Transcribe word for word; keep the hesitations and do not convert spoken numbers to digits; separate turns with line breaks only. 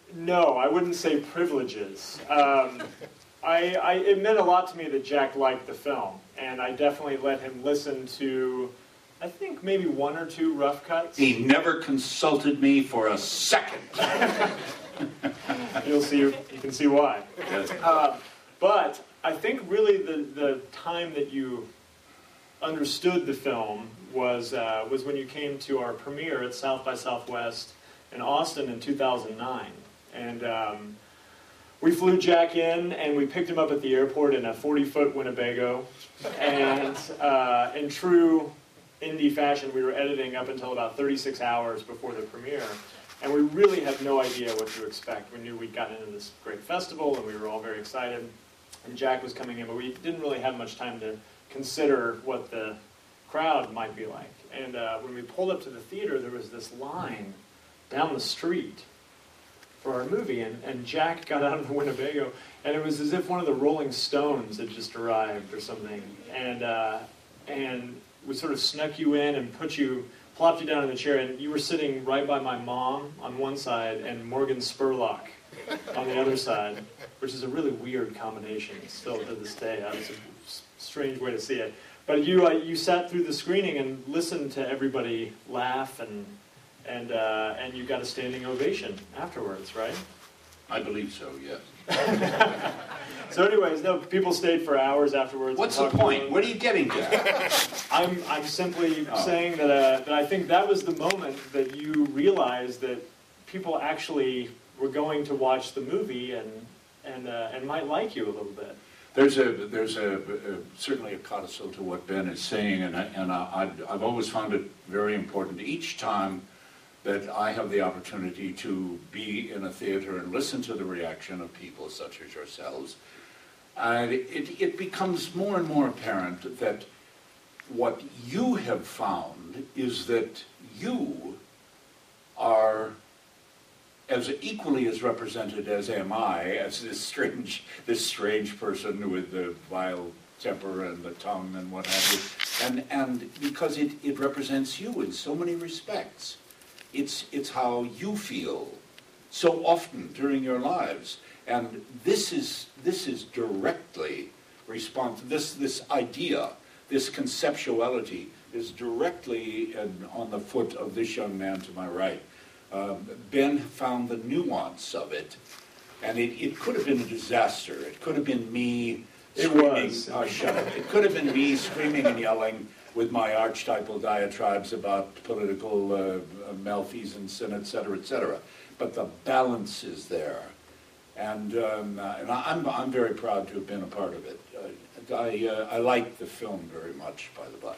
No, I wouldn't say privileges. Um, I, I, it meant a lot to me that Jack liked the film, and I definitely let him listen to, I think, maybe one or two rough cuts.
He never consulted me for a second.
You'll see, you can see why.
Yes.
Uh, but I think really the, the time that you understood the film was, uh, was when you came to our premiere at South by Southwest in Austin in two thousand nine. And um, we flew Jack in, and we picked him up at the airport in a forty-foot Winnebago. And uh, in true indie fashion, we were editing up until about thirty-six hours before the premiere. And we really had no idea what to expect. We knew we'd gotten into this great festival, and we were all very excited. And Jack was coming in, but we didn't really have much time to consider what the crowd might be like. And uh, when we pulled up to the theater, there was this line down the street for our movie, and, and Jack got out of the Winnebago, and it was as if one of the Rolling Stones had just arrived or something, and uh, and we sort of snuck you in and put you, plopped you down in the chair, and you were sitting right by my mom on one side and Morgan Spurlock on the other side, which is a really weird combination still to this day. It's a strange way to see it. But you uh, you sat through the screening and listened to everybody laugh, and and uh, and you got a standing ovation afterwards, right?
I believe so, yes.
So anyways, no, people stayed for hours afterwards.
What's the point? What are you getting at?
I'm I'm simply
Oh.
saying that uh, that I think that was the moment that you realized that people actually were going to watch the movie and and uh, and might like you a little bit.
There's a there's a, a certainly a codicil to what Ben is saying, and I, and I, I've always found it very important each time that I have the opportunity to be in a theater and listen to the reaction of people such as yourselves. And it, it becomes more and more apparent that what you have found is that you are as equally as represented as am I, as this strange, this strange person with the vile temper and the tongue and what have you, and and because it, it represents you in so many respects. It's it's how you feel so often during your lives, and this is this is directly response. This this idea, this conceptuality, is directly in, on the foot of this young man to my right. Um, Ben found the nuance of it, and it, it could have been a disaster. It could have been me screaming.
It was.
Oh, shut up. It could have been me screaming and yelling with my archetypal diatribes about political uh, malfeasance and et cetera, et cetera. But the balance is there, and um, uh, and I'm I'm very proud to have been a part of it. Uh, I uh, I like the film very much, by the by.